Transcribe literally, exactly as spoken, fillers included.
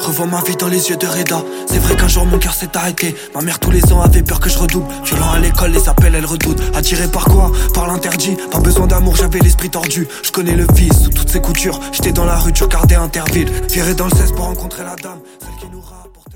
Revois ma vie dans les yeux de Reda. C'est vrai qu'un jour mon cœur s'est arrêté. Ma mère tous les ans avait peur que je redouble. Violent à l'école, les appels elle redoute. Attiré par quoi? Par l'interdit. Pas besoin d'amour, j'avais l'esprit tordu. Je connais le vice sous toutes ses coutures. J'étais dans la rue, tu regardais Interville. Viré dans le seize pour rencontrer la dame, celle qui nous